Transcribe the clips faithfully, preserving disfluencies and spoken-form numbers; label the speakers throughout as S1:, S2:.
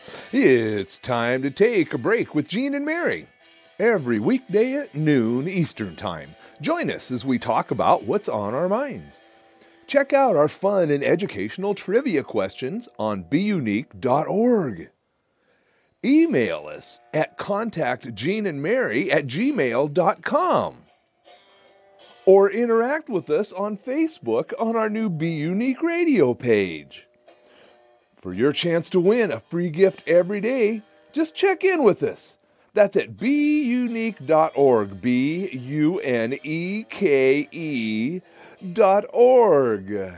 S1: It's time to take a break with Gene and Mary. Every weekday at noon Eastern Time. Join us as we talk about what's on our minds. Check out our fun and educational trivia questions on be unique dot org. Email us at contact gene and mary at gmail dot com. Or interact with us on Facebook on our new Be Unique radio page. For your chance to win a free gift every day, just check in with us. That's at be unique dot org, B U N E K E dot org.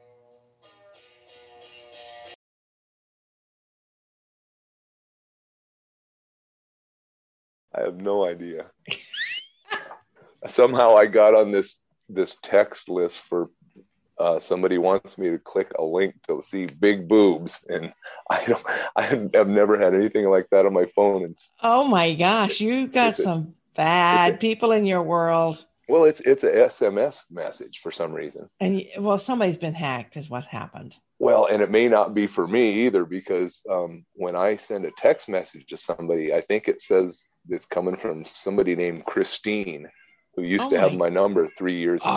S2: I have no idea. Somehow I got on this this text list for uh, somebody wants me to click a link to see big boobs, and I don't. I have never had anything like that on my phone. And
S3: oh my gosh, you got some a, bad a, people in your world.
S2: Well, it's it's a S M S message for some reason.
S3: And well, somebody's been hacked, is what happened.
S2: Well, and it may not be for me either, because um, when I send a text message to somebody, I think it says it's coming from somebody named Christine, who used oh to my. have my number three years ago.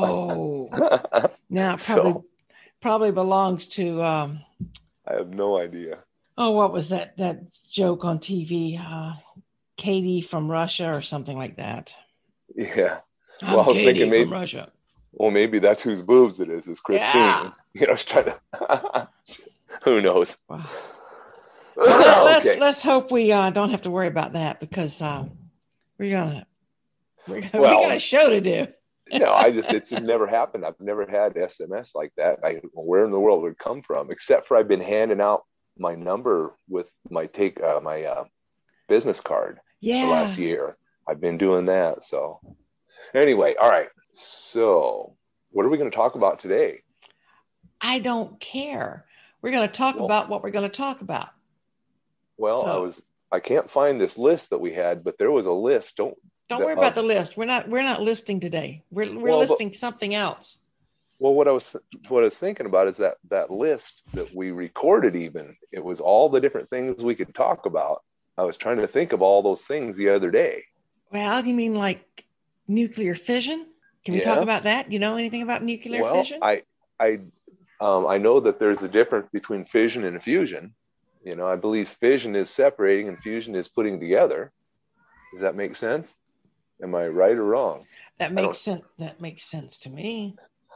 S3: Oh, now probably so, probably belongs to. Um,
S2: I have no idea.
S3: Oh, what was that that joke on T V? Uh, Katie from Russia or something like that.
S2: Yeah.
S3: I'm well, I was Katie thinking maybe, from Russia.
S2: Well, maybe that's whose boobs it is. Is Christine? Yeah. You know, I was trying to. Who knows? Wow.
S3: Well, let's okay. let's hope we uh, don't have to worry about that, because um, we're gonna we're gonna, well, we got a show to do.
S2: No, I just it's never happened. I've never had S M S like that. I where in the world would it come from? Except for I've been handing out my number with my take uh, my uh, business card
S3: yeah.
S2: the last year. I've been doing that. So anyway, all right. So what are we going to talk about today?
S3: I don't care. We're going to talk well, about what we're going to talk about.
S2: Well, so, I was I can't find this list that we had, but there was a list. Don't
S3: don't
S2: that,
S3: worry about uh, the list. We're not we're not listing today. We're we're well, listing but, something else.
S2: Well, what I was what I was thinking about is that that list that we recorded. Even it was all the different things we could talk about. I was trying to think of all those things the other day.
S3: Well, you mean like nuclear fission? Can we yeah. talk about that? You know anything about nuclear
S2: well,
S3: fission?
S2: I I um, I know that there's a difference between fission and fusion. You know, I believe fission is separating and fusion is putting together. Does that make sense? Am I right or wrong?
S3: That makes sense. That makes sense to me.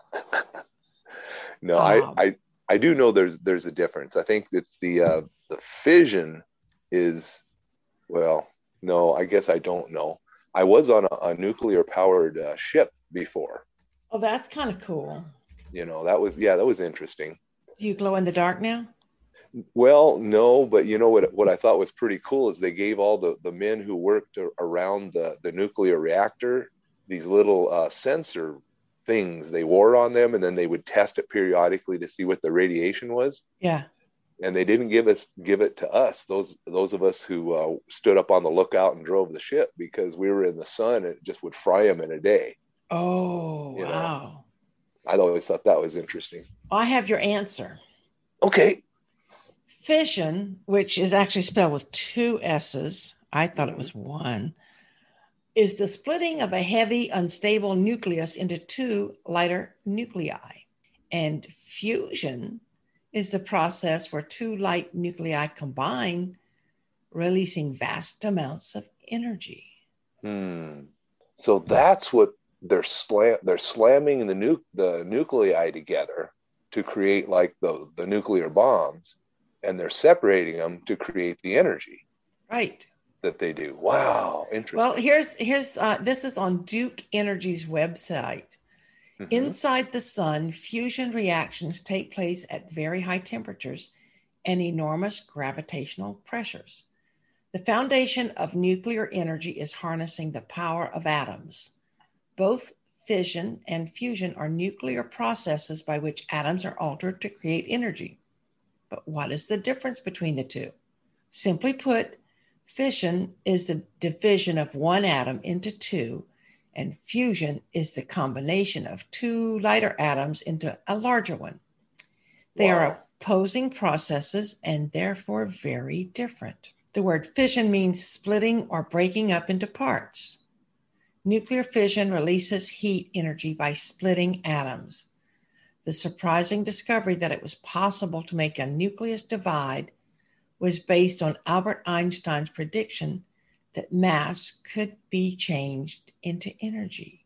S2: no, um, I, I I do know there's there's a difference. I think it's the uh, the fission is, well, no, I guess I don't know. I was on a, a nuclear powered uh, ship before.
S3: Oh, that's kind of cool.
S2: You know, that was yeah, that was interesting.
S3: Do you glow in the dark now?
S2: Well, no, but you know what what I thought was pretty cool is they gave all the, the men who worked around the, the nuclear reactor these little uh, sensor things they wore on them, and then they would test it periodically to see what the radiation was.
S3: Yeah.
S2: And they didn't give us give it to us, those those of us who uh, stood up on the lookout and drove the ship, because we were in the sun and it just would fry them in a day.
S3: Oh,
S2: you
S3: wow.
S2: know? I always thought that was interesting.
S3: I have your answer.
S2: Okay.
S3: Fission, which is actually spelled with two S's, I thought it was one, is the splitting of a heavy, unstable nucleus into two lighter nuclei. And fusion is the process where two light nuclei combine, releasing vast amounts of energy.
S2: Hmm. So that's what they're slam they're slamming the nu- the nuclei together to create like the, the nuclear bombs. And they're separating them to create the energy,
S3: right?
S2: That they do. Wow, interesting.
S3: Well, here's here's uh, this is on Duke Energy's website. Mm-hmm. Inside the sun, fusion reactions take place at very high temperatures and enormous gravitational pressures. The foundation of nuclear energy is harnessing the power of atoms. Both fission and fusion are nuclear processes by which atoms are altered to create energy. But what is the difference between the two? Simply put, fission is the division of one atom into two, and fusion is the combination of two lighter atoms into a larger one. They wow. are opposing processes and therefore very different. The word fission means splitting or breaking up into parts. Nuclear fission releases heat energy by splitting atoms. The surprising discovery that it was possible to make a nucleus divide was based on Albert Einstein's prediction that mass could be changed into energy.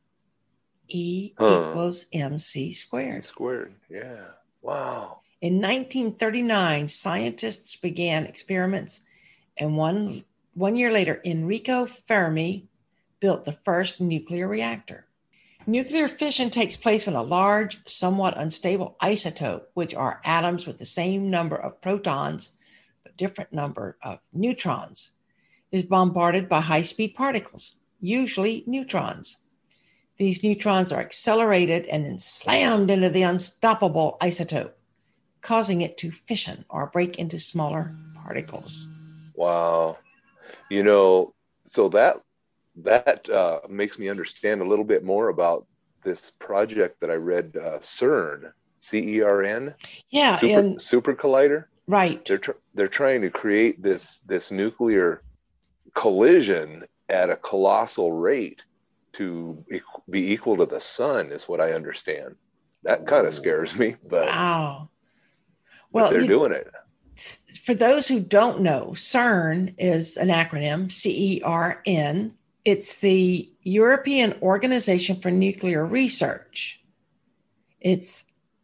S3: E
S2: Huh.
S3: equals mc squared.
S2: Squared. Yeah. Wow.
S3: In nineteen thirty-nine, scientists began experiments, and one, one year later, Enrico Fermi built the first nuclear reactor. Nuclear fission takes place when a large, somewhat unstable isotope, which are atoms with the same number of protons but different number of neutrons, is bombarded by high-speed particles, usually neutrons. These neutrons are accelerated and then slammed into the unstoppable isotope, causing it to fission or break into smaller particles.
S2: Wow. You know, so that that uh, makes me understand a little bit more about this project that I read, uh, CERN, C E R N.
S3: Yeah,
S2: Super,
S3: and
S2: super collider.
S3: right.
S2: They're tr- they're trying to create this this nuclear collision at a colossal rate to e- be equal to the sun, is what I understand. That kind of scares me, but,
S3: Wow.
S2: but
S3: Well,
S2: they're
S3: you,
S2: doing it.
S3: for those who don't know, CERN is an acronym, C E R N. It's the European Organization for Nuclear Research. It's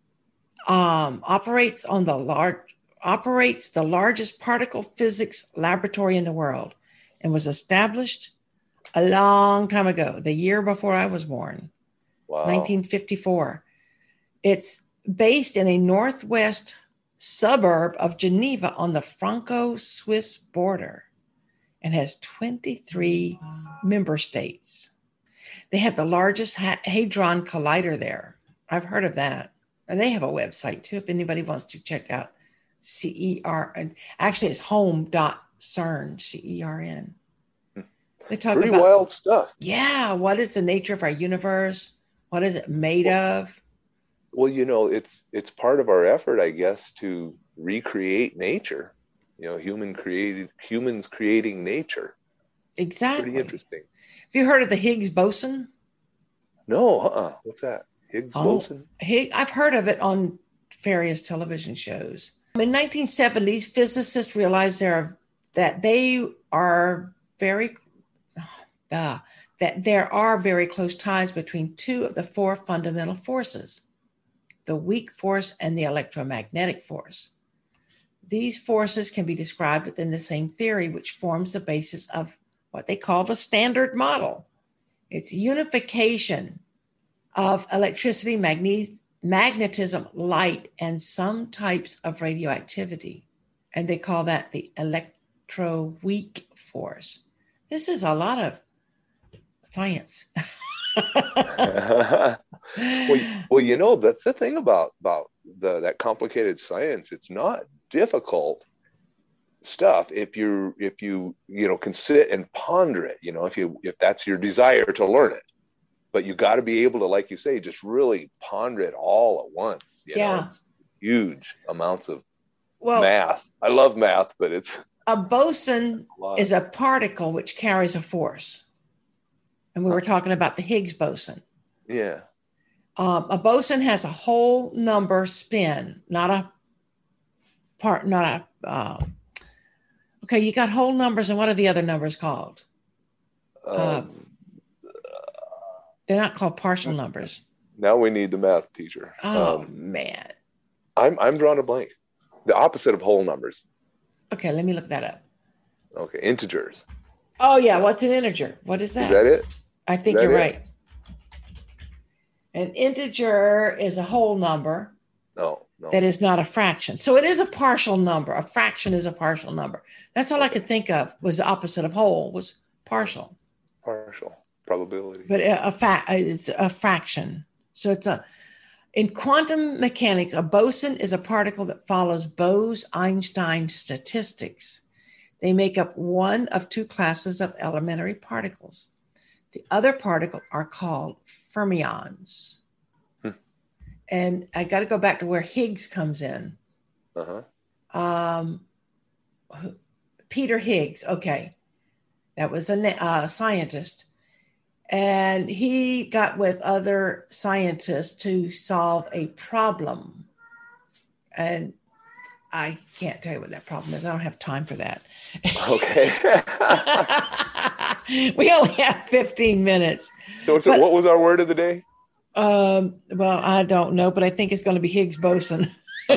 S3: um, operates on the large operates the largest particle physics laboratory in the world, and was established a long time ago, the year before I was born,
S2: Wow.
S3: nineteen fifty-four. It's based in a northwest suburb of Geneva on the Franco-Swiss border and has twenty-three member states. They have the largest Hadron Collider there. I've heard of that. And they have a website too, if anybody wants to check out C E R N. Actually, it's home dot cern, C E R N. They talk
S2: Pretty
S3: about,
S2: wild stuff.
S3: yeah, what is the nature of our universe? What is it made of?
S2: Well, you know, it's it's part of our effort, I guess, to recreate nature. You know, human created humans creating nature.
S3: Exactly.
S2: Pretty interesting.
S3: Have you heard of the Higgs boson?
S2: No, uh-uh. What's that? Higgs
S3: Oh,
S2: boson?
S3: Higgs, I've heard of it on various television shows. In nineteen seventies, physicists realized there are, that they are very uh, that there are very close ties between two of the four fundamental forces, the weak force and the electromagnetic force. These forces can be described within the same theory, which forms the basis of what they call the Standard Model. It's unification of electricity, magne- magnetism, light, and some types of radioactivity. And they call that the electroweak force. This is a lot of science.
S2: well, well, you know, that's the thing about about the that complicated science. It's not difficult stuff if you if you you know can sit and ponder it. You know, if you if that's your desire to learn it, but you got to be able to, like you say, just really ponder it all at once. You
S3: yeah,
S2: know, it's huge amounts of
S3: well,
S2: math. I love math, but it's
S3: a boson
S2: a lot.
S3: is a particle which carries a force. And we were talking about the Higgs boson.
S2: Yeah.
S3: Um, a boson has a whole number spin, not a part, not a, uh, okay, you got whole numbers, and what are the other numbers called?
S2: Um,
S3: Um, they're not called partial numbers.
S2: now we need the math teacher.
S3: Oh,
S2: Um,
S3: man.
S2: I'm I'm drawing a blank. The opposite of whole numbers.
S3: Okay, let me look that up.
S2: Okay, integers.
S3: Oh, yeah, what's an integer? What is that?
S2: Is that it?
S3: I think
S2: Is that
S3: you're
S2: it?
S3: right. An integer is a whole number
S2: No, no.
S3: that is not a fraction. So it is a partial number. A fraction is a partial number. That's all I could think of was the opposite of whole, was partial.
S2: Partial probability.
S3: But a, a fact it's a fraction. So it's a in quantum mechanics, a boson is a particle that follows Bose-Einstein statistics. They make up one of two classes of elementary particles. The other particle are called fermions. Hmm. And I got to go back to where Higgs comes in.
S2: Uh-huh.
S3: Um, Peter Higgs. Okay. That was a uh, scientist. And he got with other scientists to solve a problem. And I can't tell you what that problem is. I don't have time for that.
S2: Okay.
S3: We only have fifteen minutes.
S2: So, so
S3: but,
S2: what was our word of the day?
S3: Um, well, I don't know, but I think it's going to be Higgs boson.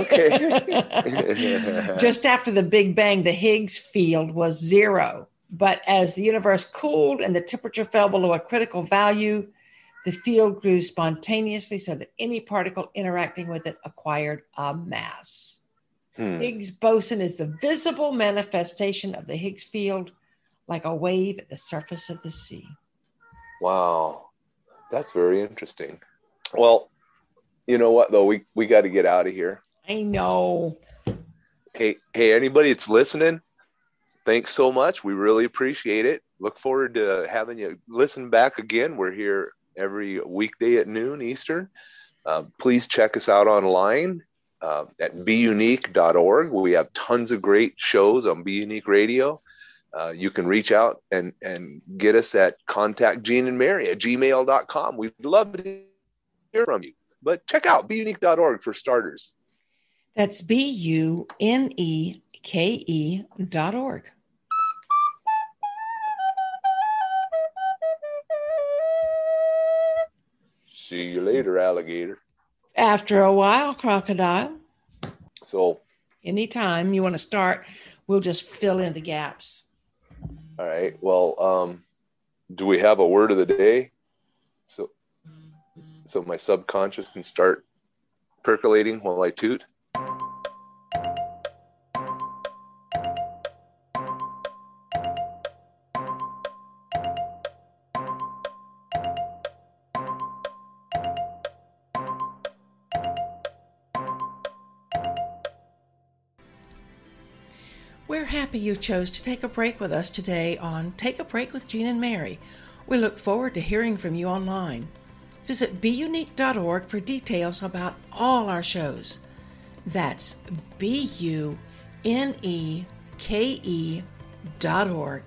S2: Okay.
S3: Just after the Big Bang, the Higgs field was zero. But as the universe cooled and the temperature fell below a critical value, the field grew spontaneously so that any particle interacting with it acquired a mass. Hmm. Higgs boson is the visible manifestation of the Higgs field, like a wave at the surface of the sea.
S2: Wow. That's very interesting. Well, you know what, though? We, we got to get out of here.
S3: I know.
S2: Hey, hey, anybody that's listening, thanks so much. We really appreciate it. Look forward to having you listen back again. We're here every weekday at noon Eastern. Uh, please check us out online uh, at be unique dot org. We have tons of great shows on Be Unique Radio. Uh, you can reach out and, and get us at contact Gene and Mary at gmail dot com. We'd love to hear from you. But check out be unique dot org for starters.
S3: That's B U N E K E dot org.
S2: See you later, alligator.
S3: After a while, crocodile.
S2: So,
S3: anytime you want to start, we'll just fill in the gaps.
S2: All right. Well, um, do we have a word of the day? So, so my subconscious can start percolating while I toot.
S3: We're happy you chose to take a break with us today on Take a Break with Gene and Mary. We look forward to hearing from you online. Visit be unique dot org for details about all our shows. That's B U N E K E dot org.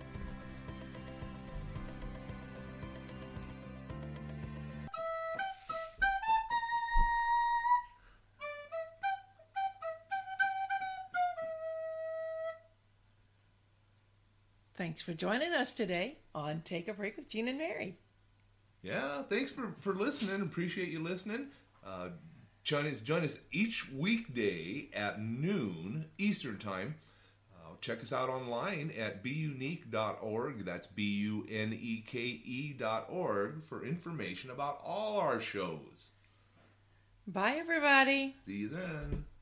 S3: Thanks for joining us today on Take a Break with Gene and Mary.
S1: Yeah, thanks for, for listening. Appreciate you listening. Uh, join us, join us each weekday at noon Eastern Time. Uh, check us out online at be unique dot org. That's B U N E K E dot org for information about all our shows.
S3: Bye, everybody.
S1: See you then.